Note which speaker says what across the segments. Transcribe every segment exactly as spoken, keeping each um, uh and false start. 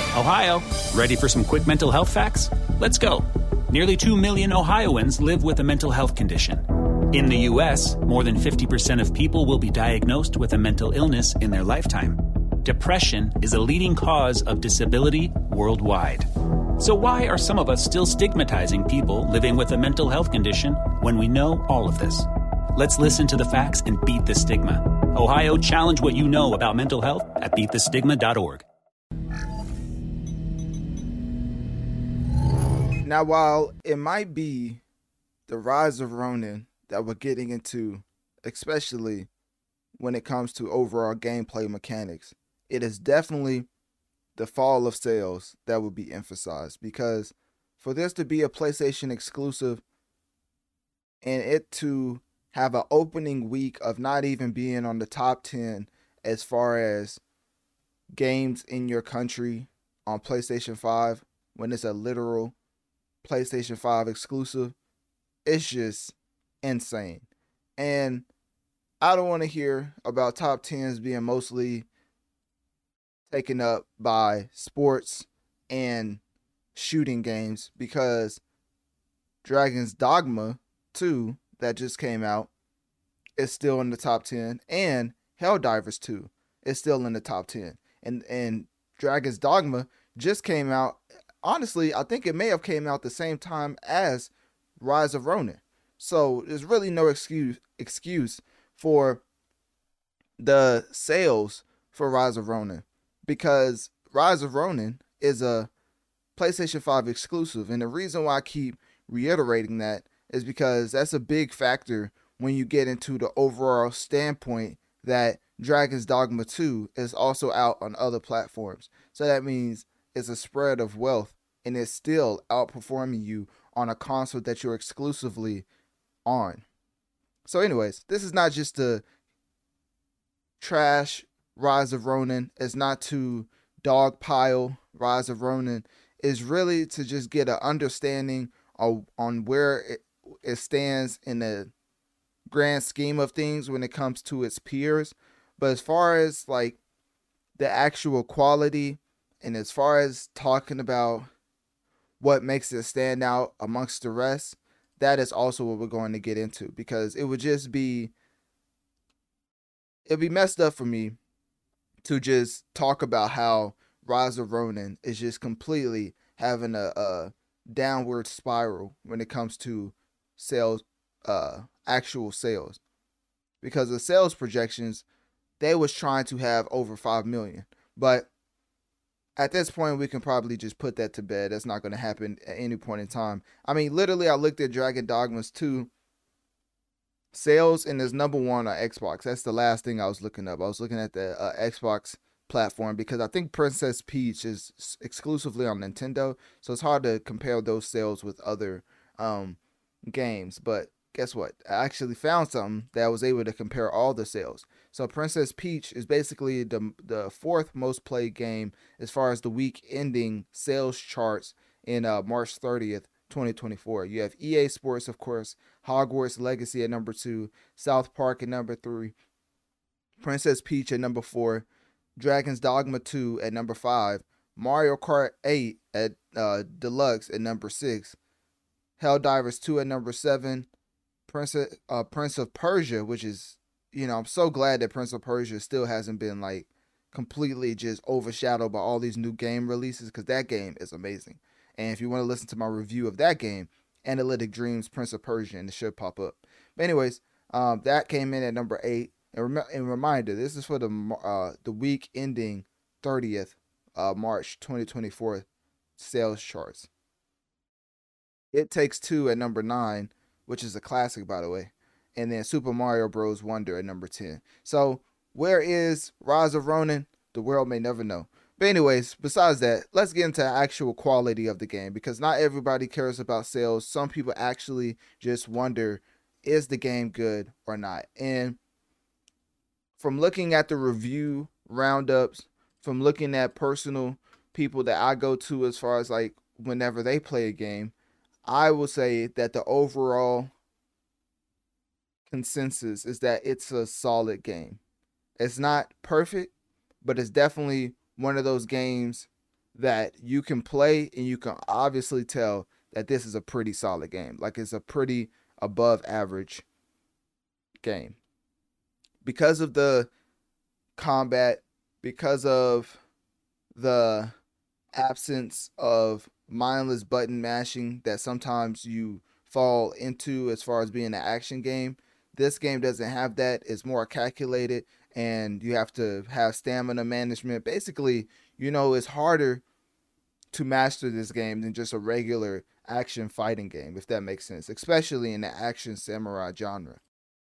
Speaker 1: Ohio, ready for some quick mental health facts? Let's go. Nearly two million Ohioans live with a mental health condition. In the U S, more than fifty percent of people will be diagnosed with a mental illness in their lifetime. Depression is a leading cause of disability worldwide. So why are some of us still stigmatizing people living with a mental health condition when we know all of this? Let's listen to the facts and beat the stigma. Ohio, challenge what you know about mental health at beat the stigma dot org.
Speaker 2: Now, while it might be the rise of Ronin that we're getting into, especially when it comes to overall gameplay mechanics, it is definitely the fall of sales that will be emphasized, because for this to be a PlayStation exclusive and it to have an opening week of not even being on the top ten as far as games in your country on PlayStation five, when it's a literal PlayStation five exclusive, it's just insane. And I don't want to hear about top tens being mostly taken up by sports and shooting games, because Dragon's Dogma two that just came out is still in the top ten, and Helldivers two is still in the top ten. And and Dragon's Dogma just came out. Honestly, I think it may have came out the same time as Rise of Ronin. So there's really no excuse excuse for the sales for Rise of Ronin, because Rise of Ronin is a PlayStation five exclusive. And the reason why I keep reiterating that is because that's a big factor when you get into the overall standpoint that Dragon's Dogma two is also out on other platforms. So that means it's a spread of wealth, and it's still outperforming you on a console that you're exclusively on. So anyways, this is not just to trash Rise of Ronin. It's not to dogpile Rise of Ronin. It's really to just get an understanding of, on where it, it stands in the grand scheme of things when it comes to its peers. But as far as like the actual quality, and as far as talking about what makes it stand out amongst the rest, that is also what we're going to get into, because it would just be, it'd be messed up for me to just talk about how Rise of Ronin is just completely having a, a downward spiral when it comes to sales, uh, actual sales, because the sales projections, they was trying to have over five million, but at this point, we can probably just put that to bed. That's not going to happen at any point in time. I mean, literally, I looked at Dragon Dogmas two sales, and there's number one on Xbox. That's the last thing I was looking up. I was looking at the uh, Xbox platform, because I think Princess Peach is exclusively on Nintendo, so it's hard to compare those sales with other um, games. But guess what? I actually found something that I was able to compare all the sales. So Princess Peach is basically the the fourth most played game as far as the week ending sales charts in uh, March thirtieth, twenty twenty-four. You have E A Sports, of course, Hogwarts Legacy at number two, South Park at number three, Princess Peach at number four, Dragon's Dogma two at number five, Mario Kart eight at uh, Deluxe at number six, Helldivers two at number seven, Princess uh, Prince of Persia, which is, you know, I'm so glad that Prince of Persia still hasn't been like completely just overshadowed by all these new game releases, because that game is amazing. And if you want to listen to my review of that game, Analytic Dreams Prince of Persia, and it should pop up. But anyways, um, that came in at number eight. And, rem- and reminder, this is for the uh, the week ending thirtieth uh, March twenty twenty-four sales charts. It Takes Two at number nine, which is a classic, by the way. And then Super Mario Bros. Wonder at number ten. So where is Rise of Ronin? The world may never know. But anyways, besides that, let's get into the actual quality of the game, because not everybody cares about sales. Some people actually just wonder, is the game good or not? And from looking at the review roundups, from looking at personal people that I go to as far as like whenever they play a game, I will say that the overall consensus is that it's a solid game. It's not perfect, but it's definitely one of those games that you can play and you can obviously tell that this is a pretty solid game. Like it's a pretty above average game. Because of the combat, because of the absence of mindless button mashing that sometimes you fall into as far as being an action game, this game doesn't have that. It's more calculated and you have to have stamina management. Basically, you know, it's harder to master this game than just a regular action fighting game, if that makes sense, especially in the action samurai genre.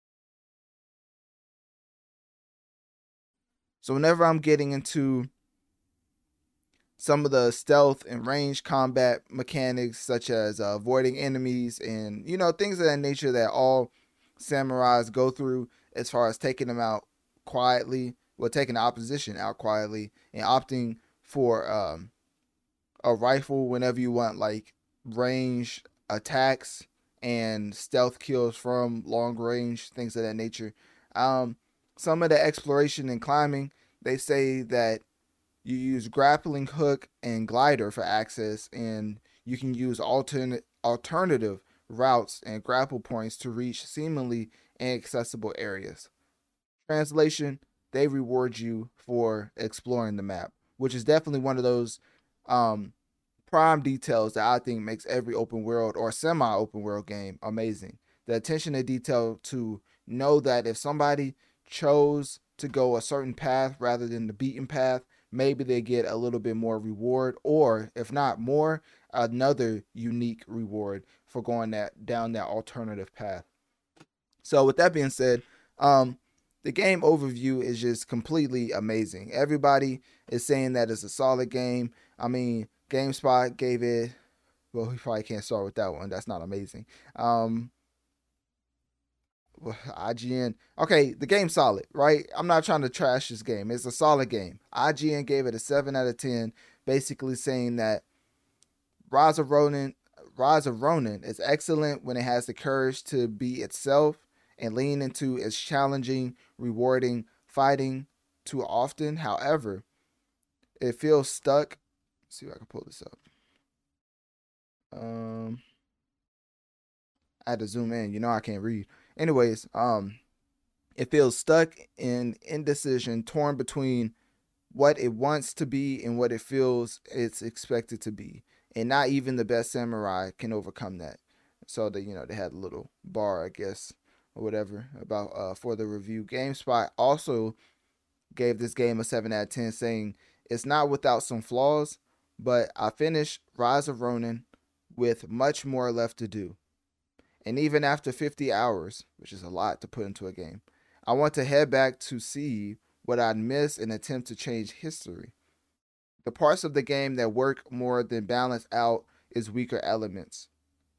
Speaker 2: So whenever I'm getting into some of the stealth and range combat mechanics, such as uh, avoiding enemies and, you know, things of that nature that all samurais go through, as far as taking them out quietly, well, taking the opposition out quietly and opting for um, a rifle whenever you want, like, range attacks and stealth kills from long range, things of that nature. Um, some of the exploration and climbing, they say that you use grappling hook and glider for access, and you can use alternate alternative routes and grapple points to reach seemingly inaccessible areas. Translation, they reward you for exploring the map, which is definitely one of those um, prime details that I think makes every open world or semi open world game amazing. The attention to detail to know that if somebody chose to go a certain path rather than the beaten path, maybe they get a little bit more reward, or if not more, another unique reward for going that down that alternative path. So with that being said, um, the game overview is just completely amazing. Everybody is saying that it's a solid game. I mean, GameSpot gave it, well, we probably can't start with that one. That's not amazing. Um, I G N, okay, the game's solid, right? I'm not trying to trash this game. It's a solid game. I G N gave it a seven out of ten, basically saying that Rise of Ronin, Rise of Ronin is excellent when it has the courage to be itself and lean into its challenging, rewarding fighting too often. However, it feels stuck. Let's see if I can pull this up. Um, I had to zoom in. You know I can't read. Anyways, um, it feels stuck in indecision, torn between what it wants to be and what it feels it's expected to be. And not even the best samurai can overcome that. So they, you know, they had a little bar, I guess, or whatever about uh for the review. GameSpot also gave this game a seven out of ten, saying it's not without some flaws, but I finished Rise of Ronin with much more left to do. And even after fifty hours, which is a lot to put into a game, I want to head back to see what I'd missed and attempt to change history. The parts of the game that work more than balance out its weaker elements.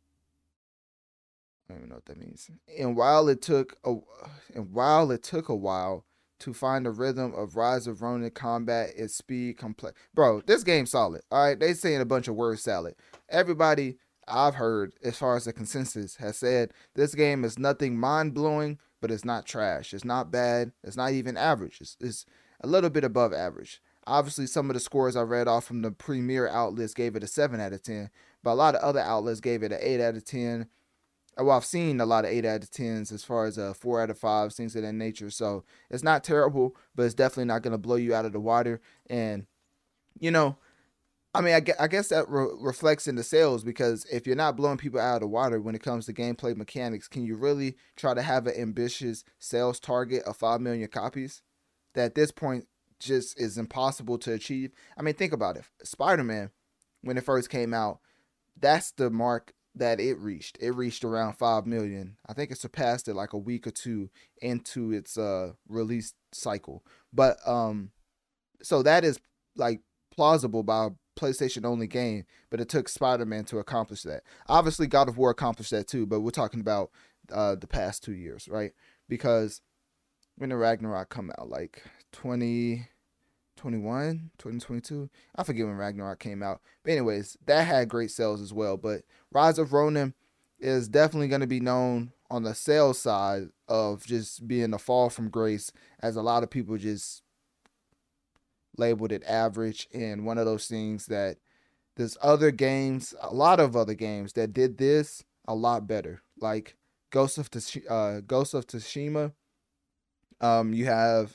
Speaker 2: I don't even know what that means. And while it took a, and while it took a while to find the rhythm of Rise of Ronin combat, its speed, complex. Bro, this game's solid. All right, they saying a bunch of word salad. Everybody I've heard, as far as the consensus, has said this game is nothing mind blowing, but it's not trash. It's not bad. It's not even average. It's, it's a little bit above average. Obviously, some of the scores I read off from the premier outlets gave it a seven out of ten, but a lot of other outlets gave it an eight out of ten. Well, I've seen a lot of eight out of tens as far as a four out of fives, things of that nature. So it's not terrible, but it's definitely not going to blow you out of the water. And, you know, I mean, I guess that re- reflects in the sales, because if you're not blowing people out of the water when it comes to gameplay mechanics, can you really try to have an ambitious sales target of five million copies? That at this point just is impossible to achieve. I mean, think about it. Spider-Man, when it first came out, that's the mark that it reached. It reached around five million. I think it surpassed it like a week or two into its uh, release cycle. But um, so that is like plausible by a PlayStation only game, but it took Spider-Man to accomplish that. Obviously, God of War accomplished that too, but we're talking about uh, the past two years, right? Because when did Ragnarok come out? Like twenty twenty-one, twenty twenty-two? I forget when Ragnarok came out. But anyways, that had great sales as well. But Rise of Ronin is definitely going to be known on the sales side of just being a fall from grace, as a lot of people just labeled it average, and one of those things that there's other games, a lot of other games that did this a lot better, like Ghost of Tsush- uh, Ghost of Tsushima. Um, you have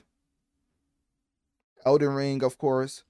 Speaker 2: Elden Ring, of course.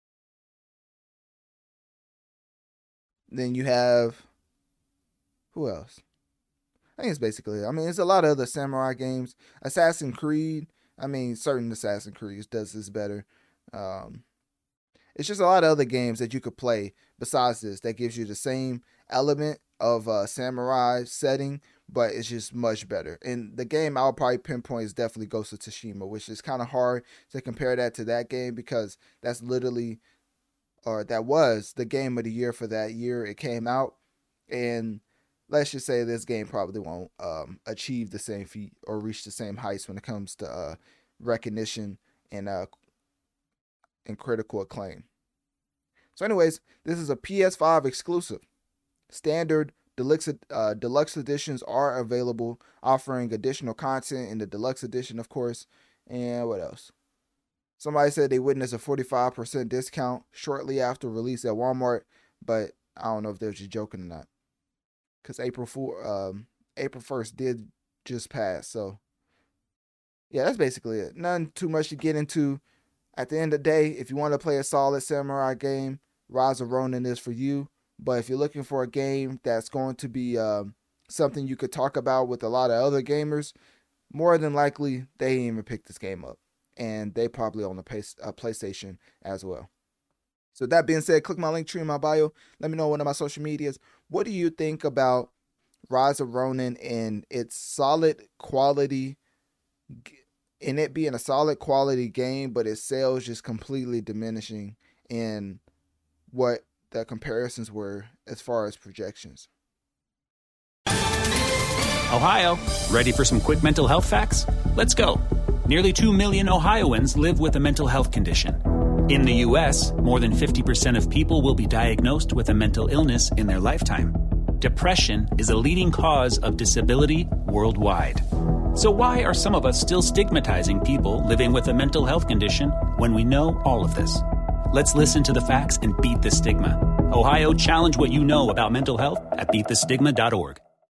Speaker 2: Then you have, who else? I think it's basically it. I mean, it's a lot of other samurai games. Assassin's Creed. I mean, certain Assassin's Creed does this better. Um, it's just a lot of other games that you could play besides this that gives you the same element of a samurai setting, but it's just much better. And the game I'll probably pinpoint is definitely Ghost of Tsushima, which is kind of hard to compare that to that game because that's literally, or that was the game of the year for that year it came out. And let's just say this game probably won't um, achieve the same feat or reach the same heights when it comes to uh, recognition and uh, and critical acclaim. So anyways, this is a P S five exclusive. Standard deluxe, uh, deluxe editions are available, offering additional content in the deluxe edition, of course. And what else? Somebody said they witnessed a forty-five percent discount shortly after release at Walmart, but I don't know if they're just joking or not. Because April fourth, um, April first did just pass. So, yeah, that's basically it. Nothing too much to get into. At the end of the day, if you want to play a solid samurai game, Rise of Ronin is for you. But if you're looking for a game that's going to be um, something you could talk about with a lot of other gamers, more than likely, they didn't even pick this game up. And they probably own a, pace, a PlayStation as well. So that being said, click my link tree in my bio. Let me know on one of my social medias. What do you think about Rise of Ronin and its solid quality, and it being a solid quality game, but its sales just completely diminishing in what the comparisons were as far as projections?
Speaker 1: Ohio, ready for some quick mental health facts? Let's go. Nearly two million Ohioans live with a mental health condition. In the U S, more than fifty percent of people will be diagnosed with a mental illness in their lifetime. Depression is a leading cause of disability worldwide. So why are some of us still stigmatizing people living with a mental health condition when we know all of this? Let's listen to the facts and beat the stigma. Ohio, challenge what you know about mental health at beat the stigma dot org.